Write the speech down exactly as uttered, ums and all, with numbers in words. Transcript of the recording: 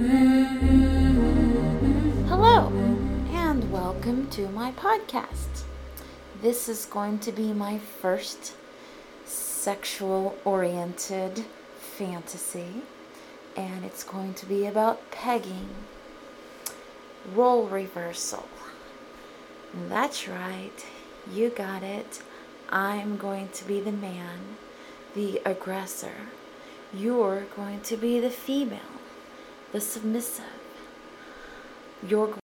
Hello, and welcome to my podcast. This is going to be my first sexual oriented fantasy, and it's going to be about pegging, role reversal. That's right, you got it. I'm going to be the man, the aggressor. You're going to be the female, the submissive. You're